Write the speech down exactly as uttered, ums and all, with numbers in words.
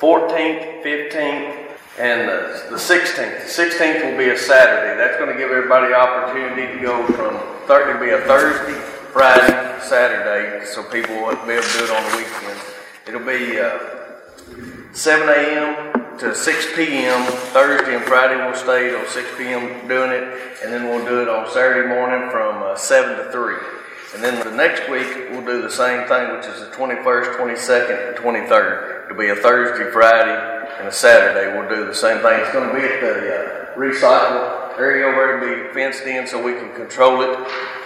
fourteenth, fifteenth, and the, the sixteenth. The sixteenth will be a Saturday. That's going to give everybody opportunity to go from, it'll be a Thursday, Friday, Saturday, so people won't be able to do it on the weekends. It'll be uh, seven a.m. to six p.m. Thursday and Friday we'll stay till six p.m. doing it, and then we'll do it on Saturday morning from uh, seven to three. And then the next week we'll do the same thing, which is the twenty-first, twenty-second, and twenty-third. It'll be a Thursday, Friday, and a Saturday. We'll do the same thing. It's going to be at the uh, recycle area where it'll be fenced in so we can control it.